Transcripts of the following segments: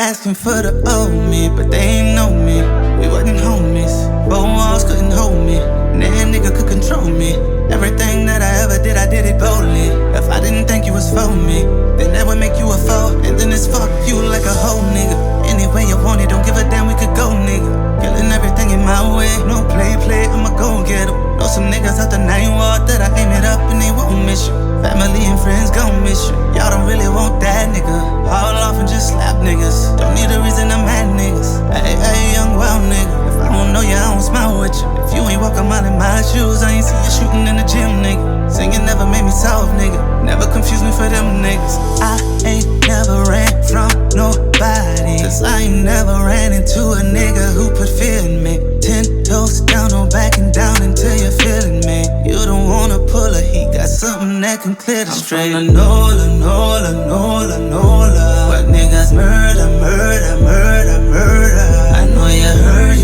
asking for the old me, but they ain't know me. We wasn't homies, four walls couldn't hold me. That nigga could control me. Everything that I ever did, I did it boldly. If I didn't think you was for me, then that would make you a foe. And then it's fuck you like a whole nigga. Any way you want it, don't give a damn, we could go, nigga. Killing everything in my way, no play, I'ma go get 'em. Know some niggas out the 9 ward that I aim it up and they won't miss you. Family and friends gon' miss you. Y'all don't really want that, nigga. Haul off and just slap niggas. Don't need a reason I'm mad, niggas. Hey, young wild nigga. If I don't know you, I don't smile with you. If you ain't walk a mile in my shoes, I ain't see you shooting in the gym, nigga. Singing never made me soft, nigga. Never confuse me for them niggas. I ain't never ran from nobody, cause I ain't never ran into a nigga who put fear in me. 10 toes down, no backing down until you're feeling me. You don't wanna pull a heat, got something that can clear the straight. I'm from the NOLA. But niggas murder. I know you heard.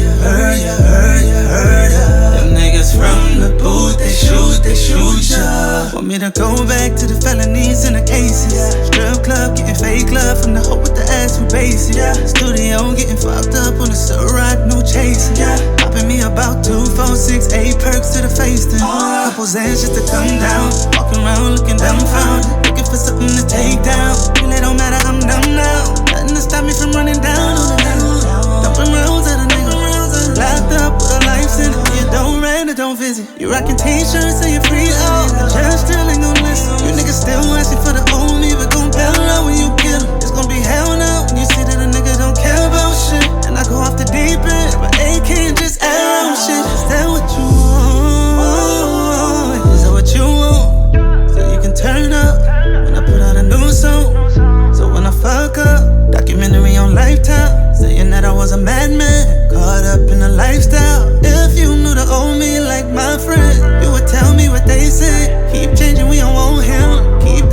Them niggas from the booth, they shoot ya. Want me to go back to the felonies and the cases. Strip club, getting fake love from the hoe with the ass who basic. Studio, getting fucked up on the Ciroc, no chasing. Popping me about 2, 4, 6, 8 perks to the face then. Couple Zans just to come down. Walking around looking dumbfounded, looking for something to take down. Really don't matter, I'm numb now. Nothing to stop me from running down on the down. Dumping rounds at a nigga. Locked up with a life sentence. You don't rent or don't visit. You rockin' t-shirts and you free out. The judge still ain't gon' listen. You niggas still asking for the old me, but gon' bail out when you get 'em. It's gon' be hell now when you see that a nigga don't care about shit. And I go off the deep end, but AK and just arrow shit. Is that what you want? Is that what you want? So you can turn up when I put out a new song. So when I fuck up, documentary on Lifetime, saying that I was a madman, caught up in a lifestyle. If you knew the old me like my friend, you would tell me what they said. Keep changing, we don't want him. Keep